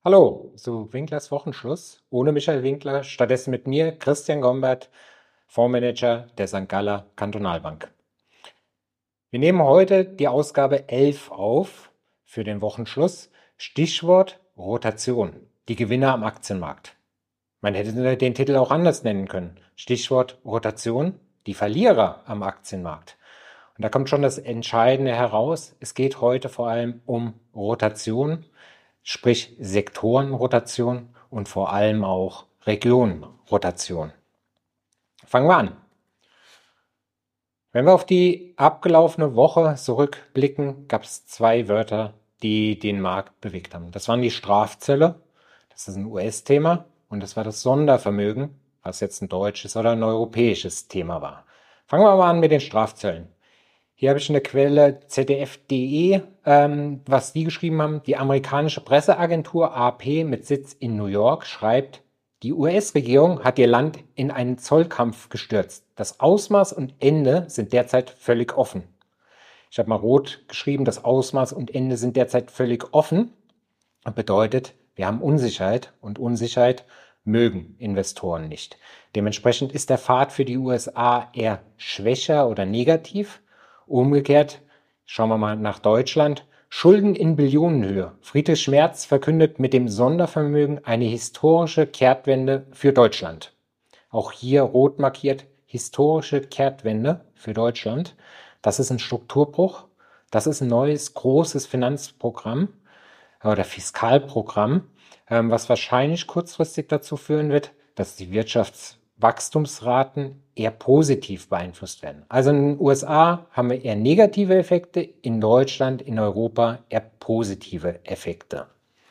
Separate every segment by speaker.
Speaker 1: Hallo zu Winklers Wochenschluss. Ohne Michael Winkler, stattdessen mit mir, Christian Gombert, Fondsmanager der St. Galler Kantonalbank. Wir nehmen heute die Ausgabe 11 auf für den Wochenschluss. Stichwort Rotation, die Gewinner am Aktienmarkt. Man hätte den Titel auch anders nennen können. Stichwort Rotation, die Verlierer am Aktienmarkt. Und da kommt schon das Entscheidende heraus. Es geht heute vor allem um Rotation, sprich Sektorenrotation und vor allem auch Regionenrotation. Fangen wir an. Wenn wir auf die abgelaufene Woche zurückblicken, gab es zwei Wörter, die den Markt bewegt haben. Das waren die Strafzölle, das ist ein US-Thema, und das war das Sondervermögen, was jetzt ein deutsches oder ein europäisches Thema war. Fangen wir mal an mit den Strafzöllen. Hier habe ich eine Quelle ZDF.de, was die geschrieben haben. Die amerikanische Presseagentur AP mit Sitz in New York schreibt, die US-Regierung hat ihr Land in einen Zollkampf gestürzt. Das Ausmaß und Ende sind derzeit völlig offen. Ich habe mal rot geschrieben, das Ausmaß und Ende sind derzeit völlig offen. Das bedeutet, wir haben Unsicherheit, und Unsicherheit mögen Investoren nicht. Dementsprechend ist der Pfad für die USA eher schwächer oder negativ. Umgekehrt, schauen wir mal nach Deutschland. Schulden in Billionenhöhe. Friedrich Merz verkündet mit dem Sondervermögen eine historische Kehrtwende für Deutschland. Auch hier rot markiert, historische Kehrtwende für Deutschland. Das ist ein Strukturbruch. Das ist ein neues, großes Finanzprogramm oder Fiskalprogramm, was wahrscheinlich kurzfristig dazu führen wird, dass die Wirtschaftswachstumsraten eher positiv beeinflusst werden. Also in den USA haben wir eher negative Effekte, in Deutschland, in Europa eher positive Effekte.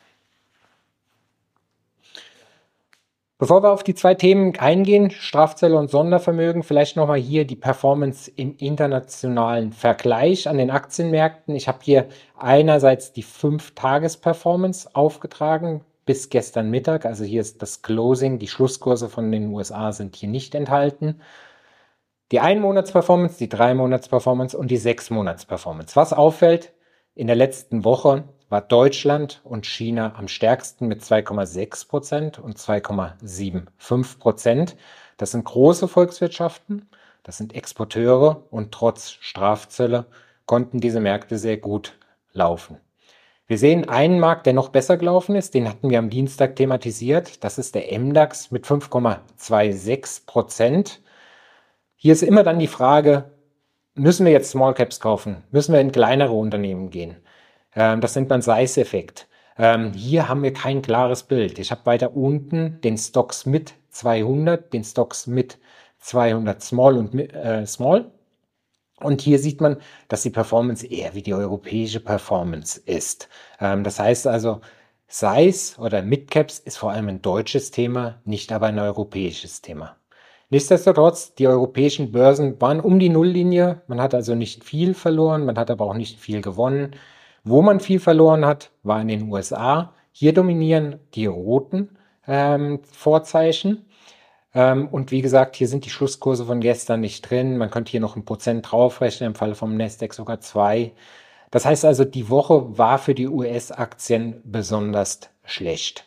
Speaker 1: Bevor wir auf die zwei Themen eingehen, Strafzölle und Sondervermögen, vielleicht nochmal hier die Performance im internationalen Vergleich an den Aktienmärkten. Ich habe hier einerseits die 5-Tages-Performance aufgetragen bis gestern Mittag. Also hier ist das Closing, die Schlusskurse von den USA sind hier nicht enthalten. Die 1-Monats-Performance, die 3-Monats-Performance und die 6-Monats-Performance. Was auffällt, in der letzten Woche war Deutschland und China am stärksten mit 2,6% und 2,75%. Das sind große Volkswirtschaften, das sind Exporteure, und trotz Strafzölle konnten diese Märkte sehr gut laufen. Wir sehen einen Markt, der noch besser gelaufen ist, den hatten wir am Dienstag thematisiert. Das ist der MDAX mit 5,26%. Hier ist immer dann die Frage, müssen wir jetzt Small Caps kaufen? Müssen wir in kleinere Unternehmen gehen? Das nennt man Size-Effekt. Hier haben wir kein klares Bild. Ich habe weiter unten den Stocks mit 200, den Stocks mit 200 Small und Small. Und hier sieht man, dass die Performance eher wie die europäische Performance ist. Das heißt also, Size oder Midcaps ist vor allem ein deutsches Thema, nicht aber ein europäisches Thema. Nichtsdestotrotz, die europäischen Börsen waren um die Nulllinie. Man hat also nicht viel verloren, man hat aber auch nicht viel gewonnen. Wo man viel verloren hat, war in den USA. Hier dominieren die roten Vorzeichen. Und wie gesagt, hier sind die Schlusskurse von gestern nicht drin. Man könnte hier noch 1% draufrechnen, im Falle vom Nasdaq sogar 2. Das heißt also, die Woche war für die US-Aktien besonders schlecht.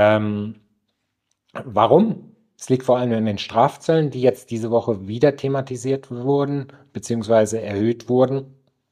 Speaker 1: Warum? Es liegt vor allem an den Strafzöllen, die jetzt diese Woche wieder thematisiert wurden, beziehungsweise erhöht wurden.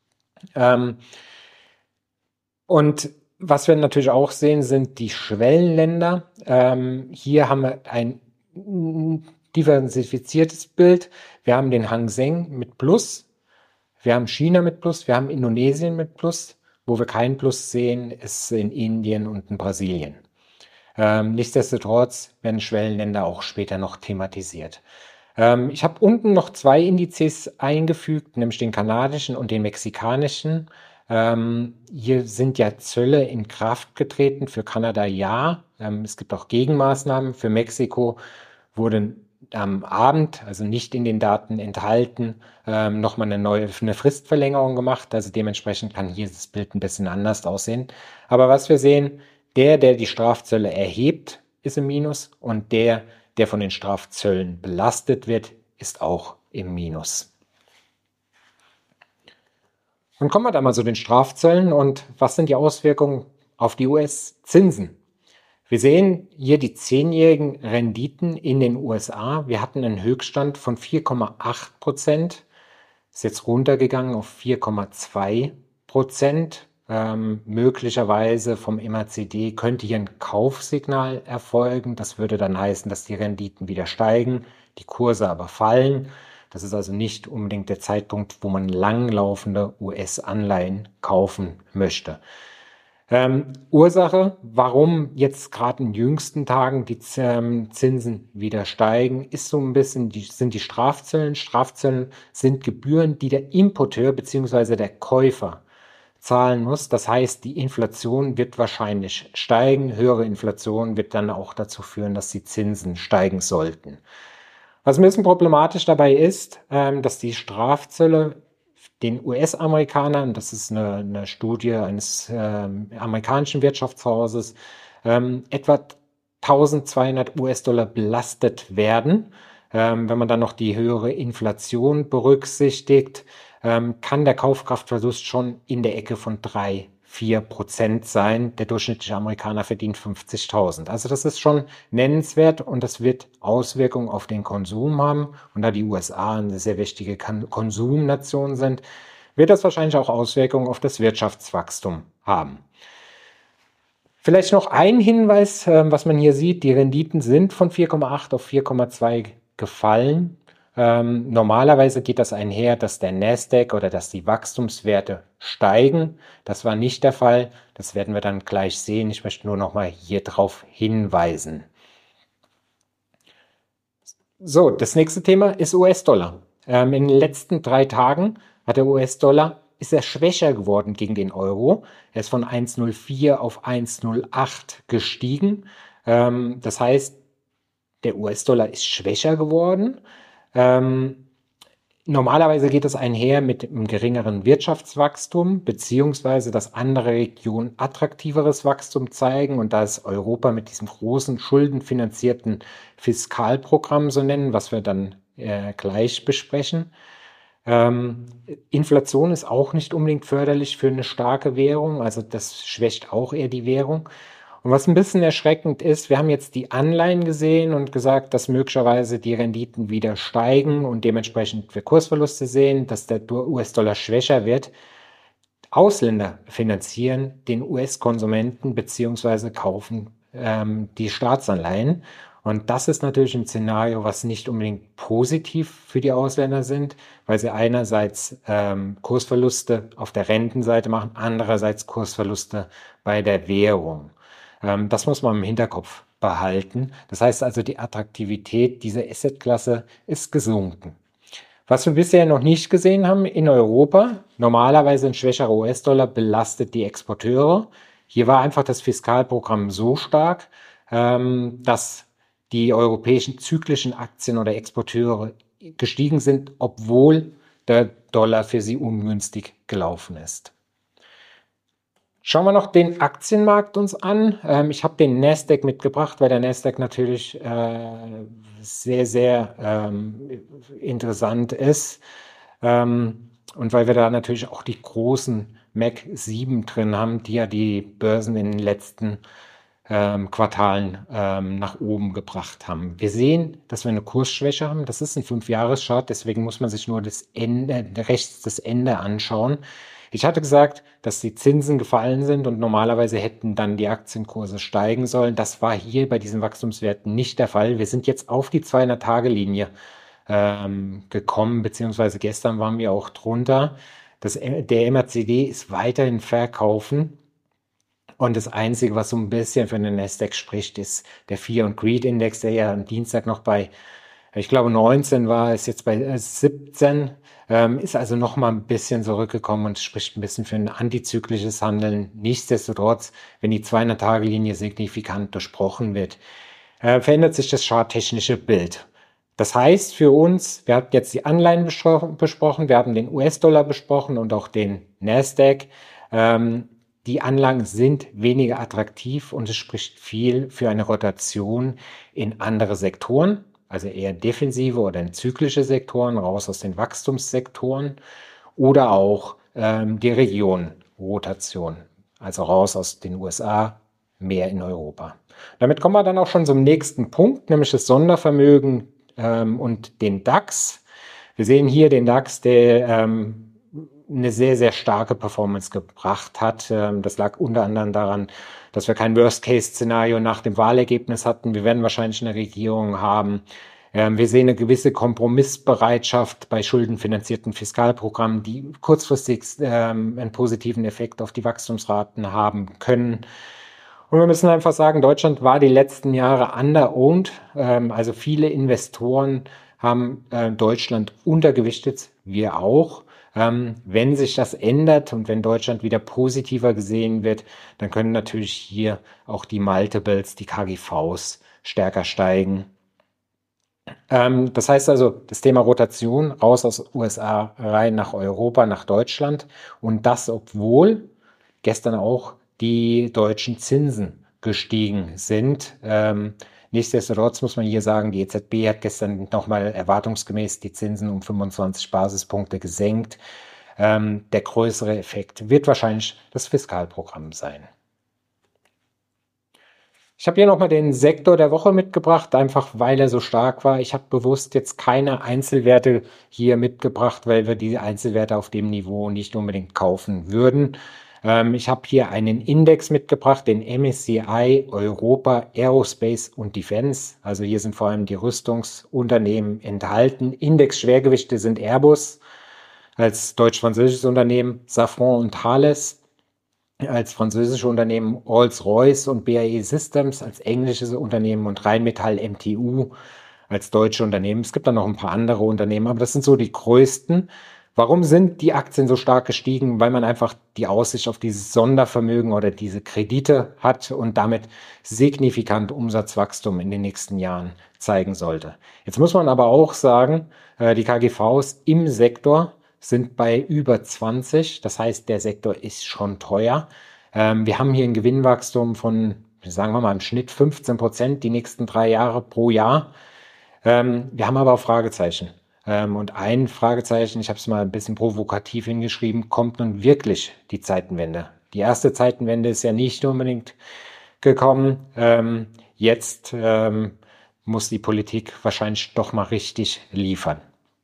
Speaker 1: Und was wir natürlich auch sehen, sind die Schwellenländer. Hier haben wir ein diversifiziertes Bild. Wir haben den Hang Seng mit Plus, wir haben China mit Plus, wir haben Indonesien mit Plus. Wo wir kein Plus sehen, ist in Indien und in Brasilien. Nichtsdestotrotz werden Schwellenländer auch später noch thematisiert. Ich habe unten noch zwei Indizes eingefügt, nämlich den kanadischen und den mexikanischen. Hier sind ja Zölle in Kraft getreten. Für Kanada ja. Es gibt auch Gegenmaßnahmen. Für Mexiko wurden am Abend, also nicht in den Daten enthalten, nochmal eine Fristverlängerung gemacht. Also dementsprechend kann hier das Bild ein bisschen anders aussehen. Aber was wir sehen, der die Strafzölle erhebt, ist im Minus, und der von den Strafzöllen belastet wird, ist auch im Minus. Kommen wir da mal zu den Strafzöllen und was sind die Auswirkungen auf die US-Zinsen? Wir sehen hier die 10-jährigen Renditen in den USA. Wir hatten einen Höchststand von 4,8%, ist jetzt runtergegangen auf 4,2%. Möglicherweise vom MACD könnte hier ein Kaufsignal erfolgen. Das würde dann heißen, dass die Renditen wieder steigen, die Kurse aber fallen. Das ist also nicht unbedingt der Zeitpunkt, wo man langlaufende US-Anleihen kaufen möchte. Ursache, warum jetzt gerade in jüngsten Tagen die Zinsen wieder steigen, ist so ein bisschen sind die Strafzöllen. Strafzöllen sind Gebühren, die der Importeur bzw. der Käufer zahlen muss. Das heißt, die Inflation wird wahrscheinlich steigen. Höhere Inflation wird dann auch dazu führen, dass die Zinsen steigen sollten. Was ein bisschen problematisch dabei ist, dass die Strafzölle den US-Amerikanern, das ist eine Studie eines amerikanischen Wirtschaftshauses, etwa 1200 US-Dollar belastet werden. Wenn man dann noch die höhere Inflation berücksichtigt, kann der Kaufkraftverlust schon in der Ecke von 3-4% sein. Der durchschnittliche Amerikaner verdient 50.000. Also das ist schon nennenswert und das wird Auswirkungen auf den Konsum haben. Und da die USA eine sehr wichtige Konsumnation sind, wird das wahrscheinlich auch Auswirkungen auf das Wirtschaftswachstum haben. Vielleicht noch ein Hinweis, was man hier sieht. Die Renditen sind von 4,8 auf 4,2 gefallen. Normalerweise geht das einher, dass der Nasdaq oder dass die Wachstumswerte steigen. Das war nicht der Fall. Das werden wir dann gleich sehen. Ich möchte nur noch mal hier drauf hinweisen. So, das nächste Thema ist US-Dollar. In den letzten 3 Tagen hat der US-Dollar ist er schwächer geworden gegen den Euro. Er ist von 1,04 auf 1,08 gestiegen. Das heißt, der US-Dollar ist schwächer geworden. Normalerweise geht es einher mit einem geringeren Wirtschaftswachstum, beziehungsweise dass andere Regionen attraktiveres Wachstum zeigen. Und da ist Europa mit diesem großen schuldenfinanzierten Fiskalprogramm, so nennen, was wir dann gleich besprechen. Inflation ist auch nicht unbedingt förderlich für eine starke Währung, also das schwächt auch eher die Währung. Und was ein bisschen erschreckend ist, wir haben jetzt die Anleihen gesehen und gesagt, dass möglicherweise die Renditen wieder steigen und dementsprechend wir Kursverluste sehen, dass der US-Dollar schwächer wird. Ausländer finanzieren den US-Konsumenten beziehungsweise kaufen die Staatsanleihen. Und das ist natürlich ein Szenario, was nicht unbedingt positiv für die Ausländer sind, weil sie einerseits Kursverluste auf der Rentenseite machen, andererseits Kursverluste bei der Währung. Das muss man im Hinterkopf behalten. Das heißt also, die Attraktivität dieser Assetklasse ist gesunken. Was wir bisher noch nicht gesehen haben in Europa, normalerweise ein schwächerer US-Dollar belastet die Exporteure. Hier war einfach das Fiskalprogramm so stark, dass die europäischen zyklischen Aktien oder Exporteure gestiegen sind, obwohl der Dollar für sie ungünstig gelaufen ist. Schauen wir noch den Aktienmarkt uns an. Ich habe den Nasdaq mitgebracht, weil der Nasdaq natürlich sehr, sehr interessant ist. Und weil wir da natürlich auch die großen Mag 7 drin haben, die ja die Börsen in den letzten Quartalen nach oben gebracht haben. Wir sehen, dass wir eine Kursschwäche haben. Das ist ein 5-Jahres-Chart, deswegen muss man sich nur das Ende, rechts das Ende anschauen. Ich hatte gesagt, dass die Zinsen gefallen sind und normalerweise hätten dann die Aktienkurse steigen sollen. Das war hier bei diesen Wachstumswerten nicht der Fall. Wir sind jetzt auf die 200-Tage-Linie gekommen, beziehungsweise gestern waren wir auch drunter. Der MACD ist weiterhin verkaufen. Und das Einzige, was so ein bisschen für den Nasdaq spricht, ist der Fear and Greed Index, der ja am Dienstag noch bei, ich glaube 19 war, ist jetzt bei 17, ist also noch mal ein bisschen zurückgekommen und spricht ein bisschen für ein antizyklisches Handeln. Nichtsdestotrotz, wenn die 200-Tage-Linie signifikant durchbrochen wird, verändert sich das charttechnische Bild. Das heißt für uns, wir hatten jetzt die Anleihen besprochen, wir haben den US-Dollar besprochen und auch den Nasdaq. Die Anlagen sind weniger attraktiv und es spricht viel für eine Rotation in andere Sektoren, also eher defensive oder in zyklische Sektoren, raus aus den Wachstumssektoren oder auch die Region-Rotation, also raus aus den USA mehr in Europa. Damit kommen wir dann auch schon zum nächsten Punkt, nämlich das Sondervermögen und den DAX. Wir sehen hier den DAX, der eine sehr, sehr starke Performance gebracht hat. Das lag unter anderem daran, dass wir kein Worst-Case-Szenario nach dem Wahlergebnis hatten. Wir werden wahrscheinlich eine Regierung haben. Wir sehen eine gewisse Kompromissbereitschaft bei schuldenfinanzierten Fiskalprogrammen, die kurzfristig einen positiven Effekt auf die Wachstumsraten haben können. Und wir müssen einfach sagen, Deutschland war die letzten Jahre under-owned. Also viele Investoren haben Deutschland untergewichtet, wir auch. Wenn sich das ändert und wenn Deutschland wieder positiver gesehen wird, dann können natürlich hier auch die Multiples, die KGVs stärker steigen. Das heißt also, das Thema Rotation raus aus USA rein nach Europa, nach Deutschland, und das, obwohl gestern auch die deutschen Zinsen gestiegen sind. Nichtsdestotrotz muss man hier sagen, die EZB hat gestern nochmal erwartungsgemäß die Zinsen um 25 Basispunkte gesenkt. Der größere Effekt wird wahrscheinlich das Fiskalprogramm sein. Ich habe hier nochmal den Sektor der Woche mitgebracht, einfach weil er so stark war. Ich habe bewusst jetzt keine Einzelwerte hier mitgebracht, weil wir diese Einzelwerte auf dem Niveau nicht unbedingt kaufen würden. Ich habe hier einen Index mitgebracht, den MSCI Europa Aerospace und Defense. Also hier sind vor allem die Rüstungsunternehmen enthalten. Index-Schwergewichte sind Airbus als deutsch-französisches Unternehmen, Safran und Thales als französische Unternehmen, Rolls-Royce und BAE Systems als englisches Unternehmen und Rheinmetall MTU als deutsche Unternehmen. Es gibt dann noch ein paar andere Unternehmen, aber das sind so die größten. Warum sind die Aktien so stark gestiegen? Weil man einfach die Aussicht auf dieses Sondervermögen oder diese Kredite hat und damit signifikant Umsatzwachstum in den nächsten Jahren zeigen sollte. Jetzt muss man aber auch sagen, die KGVs im Sektor sind bei über 20. Das heißt, der Sektor ist schon teuer. Wir haben hier ein Gewinnwachstum von, sagen wir mal, im Schnitt 15% die nächsten 3 Jahre pro Jahr. Wir haben aber auch Fragezeichen. Und ein Fragezeichen, ich habe es mal ein bisschen provokativ hingeschrieben, kommt nun wirklich die Zeitenwende? Die erste Zeitenwende ist ja nicht unbedingt gekommen. Jetzt muss die Politik wahrscheinlich doch mal richtig liefern.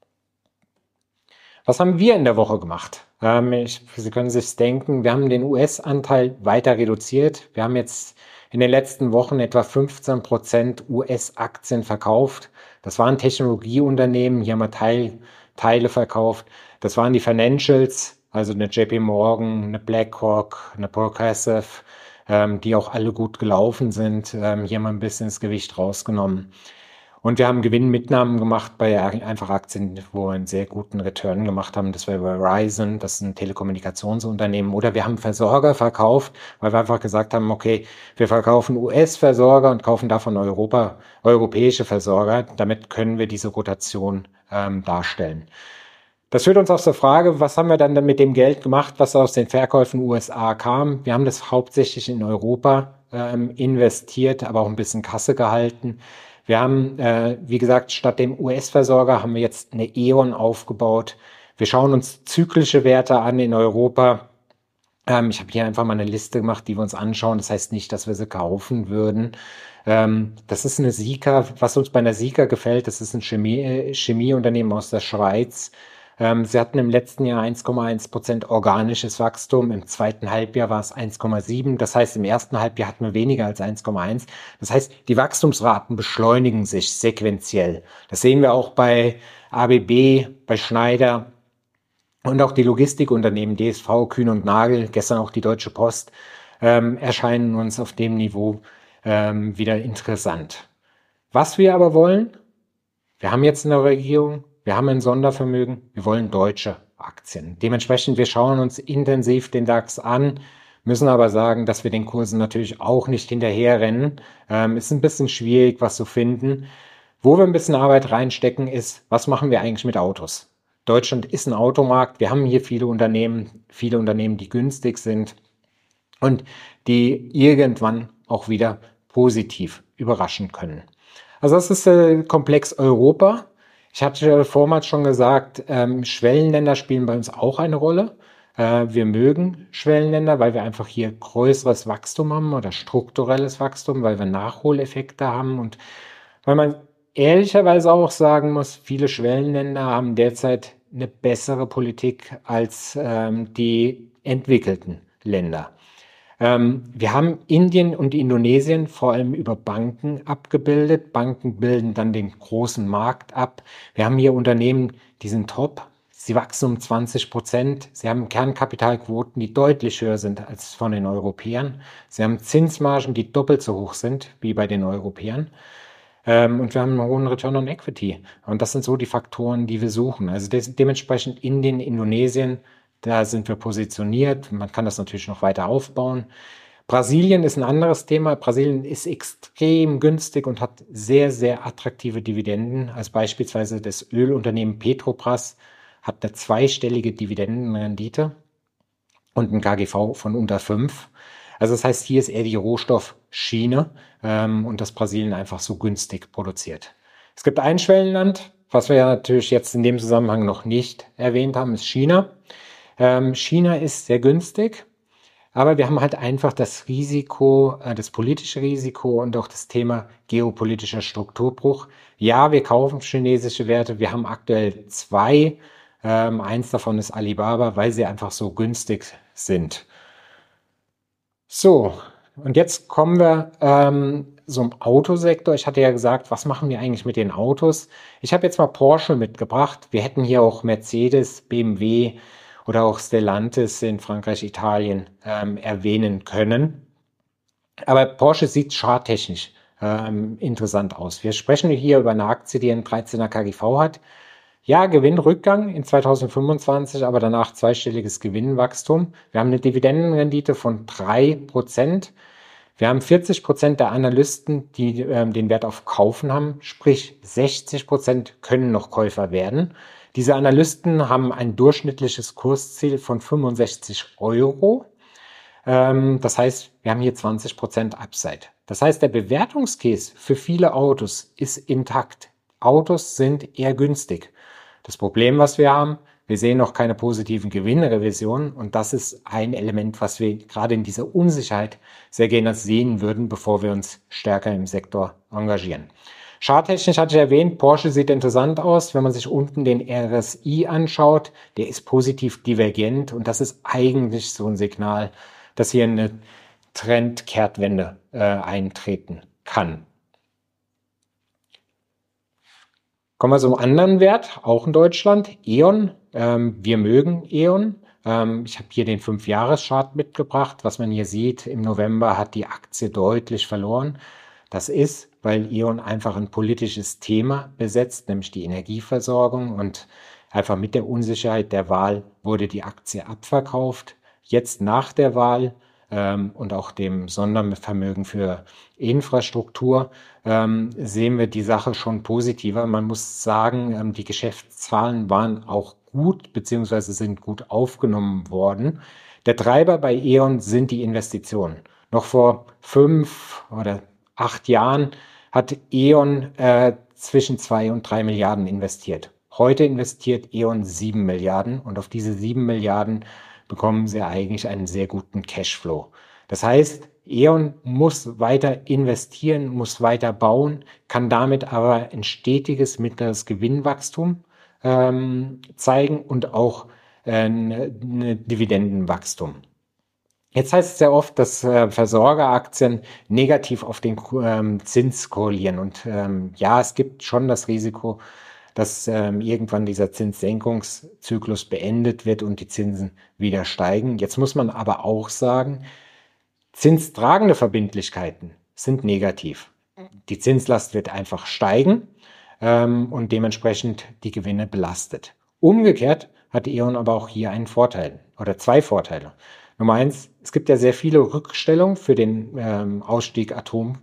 Speaker 1: Was haben wir in der Woche gemacht? Sie können sich denken, wir haben den US-Anteil weiter reduziert. Wir haben jetzt in den letzten Wochen etwa 15% US-Aktien verkauft. Das waren Technologieunternehmen, hier haben wir Teile verkauft. Das waren die Financials, also eine JP Morgan, eine BlackRock, eine Progressive, die auch alle gut gelaufen sind. Hier haben wir ein bisschen das Gewicht rausgenommen. Und wir haben Gewinnmitnahmen gemacht bei einfach Aktien, wo wir einen sehr guten Return gemacht haben. Das war Verizon, das ist ein Telekommunikationsunternehmen. Oder wir haben Versorger verkauft, weil wir einfach gesagt haben, okay, wir verkaufen US-Versorger und kaufen davon europäische Versorger. Damit können wir diese Rotation darstellen. Das führt uns auf zur Frage, was haben wir dann mit dem Geld gemacht, was aus den Verkäufen USA kam? Wir haben das hauptsächlich in Europa investiert, aber auch ein bisschen Kasse gehalten. Wir haben, wie gesagt, statt dem US-Versorger haben wir jetzt eine E.ON aufgebaut. Wir schauen uns zyklische Werte an in Europa. Ich habe hier einfach mal eine Liste gemacht, die wir uns anschauen. Das heißt nicht, dass wir sie kaufen würden. Das ist eine Sika. Was uns bei einer Sika gefällt, das ist ein Chemieunternehmen aus der Schweiz. Sie hatten im letzten Jahr 1,1% organisches Wachstum, im zweiten Halbjahr war es 1,7%. Das heißt, im ersten Halbjahr hatten wir weniger als 1,1%. Das heißt, die Wachstumsraten beschleunigen sich sequenziell. Das sehen wir auch bei ABB, bei Schneider und auch die Logistikunternehmen DSV, Kühn und Nagel, gestern auch die Deutsche Post, erscheinen uns auf dem Niveau wieder interessant. Was wir aber wollen, wir haben jetzt eine Regierung, wir haben ein Sondervermögen, wir wollen deutsche Aktien. Dementsprechend, wir schauen uns intensiv den DAX an, müssen aber sagen, dass wir den Kursen natürlich auch nicht hinterherrennen. Ist ein bisschen schwierig, was zu finden. Wo wir ein bisschen Arbeit reinstecken, ist, was machen wir eigentlich mit Autos? Deutschland ist ein Automarkt. Wir haben hier viele Unternehmen, die günstig sind und die irgendwann auch wieder positiv überraschen können. Also das ist der Komplex Europa. Ich hatte vormals schon gesagt, Schwellenländer spielen bei uns auch eine Rolle. Wir mögen Schwellenländer, weil wir einfach hier größeres Wachstum haben oder strukturelles Wachstum, weil wir Nachholeffekte haben und weil man ehrlicherweise auch sagen muss, viele Schwellenländer haben derzeit eine bessere Politik als die entwickelten Länder. Wir haben Indien und Indonesien vor allem über Banken abgebildet. Banken bilden dann den großen Markt ab. Wir haben hier Unternehmen, die sind top. Sie wachsen um 20%. Sie haben Kernkapitalquoten, die deutlich höher sind als von den Europäern. Sie haben Zinsmargen, die doppelt so hoch sind wie bei den Europäern. Und wir haben einen hohen Return on Equity. Und das sind so die Faktoren, die wir suchen. Also dementsprechend Indien, Indonesien, da sind wir positioniert. Man kann das natürlich noch weiter aufbauen. Brasilien ist ein anderes Thema. Brasilien ist extrem günstig und hat sehr, sehr attraktive Dividenden. Also beispielsweise das Ölunternehmen Petrobras hat eine zweistellige Dividendenrendite und ein KGV von unter 5. Also das heißt, hier ist eher die Rohstoffschiene und dass Brasilien einfach so günstig produziert. Es gibt ein Schwellenland, was wir ja natürlich jetzt in dem Zusammenhang noch nicht erwähnt haben, ist China. China ist sehr günstig, aber wir haben halt einfach das Risiko, das politische Risiko und auch das Thema geopolitischer Strukturbruch. Ja, wir kaufen chinesische Werte. Wir haben aktuell zwei. Eins davon ist Alibaba, weil sie einfach so günstig sind. So, und jetzt kommen wir zum Autosektor. Ich hatte ja gesagt, was machen wir eigentlich mit den Autos? Ich habe jetzt mal Porsche mitgebracht. Wir hätten hier auch Mercedes, BMW oder auch Stellantis in Frankreich, Italien erwähnen können. Aber Porsche sieht charttechnisch interessant aus. Wir sprechen hier über eine Aktie, die einen 13er KGV hat. Ja, Gewinnrückgang in 2025, aber danach zweistelliges Gewinnwachstum. Wir haben eine Dividendenrendite von 3%. Wir haben 40% der Analysten, die den Wert auf Kaufen haben, sprich 60% können noch Käufer werden. Diese Analysten haben ein durchschnittliches Kursziel von 65 Euro. Das heißt, wir haben hier 20% Upside. Das heißt, der Bewertungscase für viele Autos ist intakt. Autos sind eher günstig. Das Problem, was wir haben, wir sehen noch keine positiven Gewinnrevisionen und das ist ein Element, was wir gerade in dieser Unsicherheit sehr gerne sehen würden, bevor wir uns stärker im Sektor engagieren. Charttechnisch hatte ich erwähnt, Porsche sieht interessant aus. Wenn man sich unten den RSI anschaut, der ist positiv divergent und das ist eigentlich so ein Signal, dass hier eine Trendkehrtwende eintreten kann. Kommen wir zum anderen Wert, auch in Deutschland, E.ON. Wir mögen E.ON. Ich habe hier den 5-Jahres-Chart mitgebracht. Was man hier sieht, im November hat die Aktie deutlich verloren. Das ist, weil E.ON einfach ein politisches Thema besetzt, nämlich die Energieversorgung. Und einfach mit der Unsicherheit der Wahl wurde die Aktie abverkauft. Jetzt nach der Wahl und auch dem Sondervermögen für Infrastruktur sehen wir die Sache schon positiver. Man muss sagen, die Geschäftszahlen waren auch gut beziehungsweise sind gut aufgenommen worden. Der Treiber bei E.ON sind die Investitionen. Noch vor 5 oder 8 Jahren hat E.ON zwischen 2 und 3 Milliarden investiert. Heute investiert E.ON 7 Milliarden und auf diese 7 Milliarden bekommen sie eigentlich einen sehr guten Cashflow. Das heißt, E.ON muss weiter investieren, muss weiter bauen, kann damit aber ein stetiges mittleres Gewinnwachstum zeigen und auch eine Dividendenwachstum. Jetzt heißt es sehr oft, dass Versorgeraktien negativ auf den Zins korrelieren. Und ja, es gibt schon das Risiko, dass irgendwann dieser Zinssenkungszyklus beendet wird und die Zinsen wieder steigen. Jetzt muss man aber auch sagen, zinstragende Verbindlichkeiten sind negativ. Die Zinslast wird einfach steigen und dementsprechend die Gewinne belastet. Umgekehrt hat E.ON aber auch hier einen Vorteil oder zwei Vorteile. Nummer eins, es gibt ja sehr viele Rückstellungen für den Ausstieg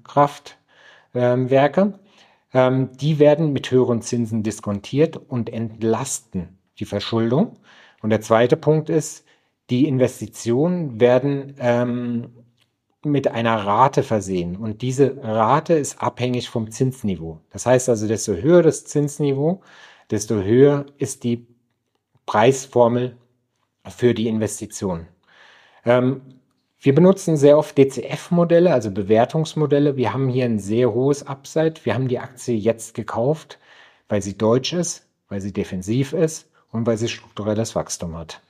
Speaker 1: Atomkraftwerke. Die werden mit höheren Zinsen diskontiert und entlasten die Verschuldung. Und der zweite Punkt ist, die Investitionen werden mit einer Rate versehen. Und diese Rate ist abhängig vom Zinsniveau. Das heißt also, desto höher das Zinsniveau, desto höher ist die Preisformel für die Investition. Wir benutzen sehr oft DCF-Modelle, also Bewertungsmodelle. Wir haben hier ein sehr hohes Upside. Wir haben die Aktie jetzt gekauft, weil sie deutsch ist, weil sie defensiv ist und weil sie strukturelles Wachstum hat.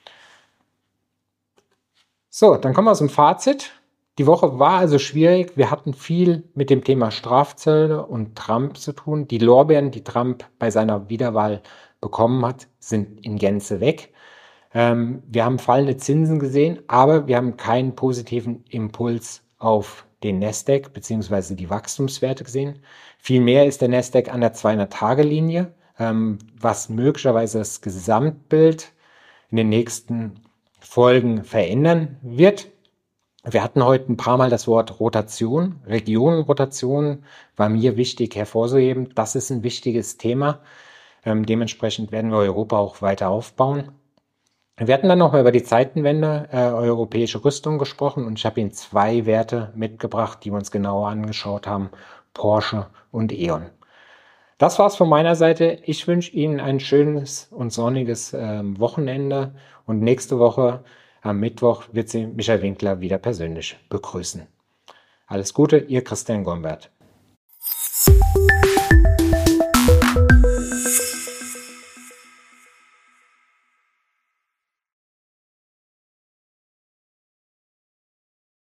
Speaker 1: So, dann kommen wir zum Fazit. Die Woche war also schwierig. Wir hatten viel mit dem Thema Strafzölle und Trump zu tun. Die Lorbeeren, die Trump bei seiner Wiederwahl bekommen hat, sind in Gänze weg. Wir haben fallende Zinsen gesehen, aber wir haben keinen positiven Impuls auf den Nasdaq bzw. die Wachstumswerte gesehen. Vielmehr ist der Nasdaq an der 200-Tage-Linie, was möglicherweise das Gesamtbild in den nächsten Folgen verändern wird. Wir hatten heute ein paar Mal das Wort Rotation. Regionenrotation war mir wichtig hervorzuheben. Das ist ein wichtiges Thema. Dementsprechend werden wir Europa auch weiter aufbauen. Wir hatten dann nochmal über die Zeitenwende, europäische Rüstung gesprochen und ich habe Ihnen 2 Werte mitgebracht, die wir uns genauer angeschaut haben, Porsche und E.ON. Das war's von meiner Seite. Ich wünsche Ihnen ein schönes und sonniges Wochenende und nächste Woche am Mittwoch wird Sie Michael Winkler wieder persönlich begrüßen. Alles Gute, Ihr Christian Gombert.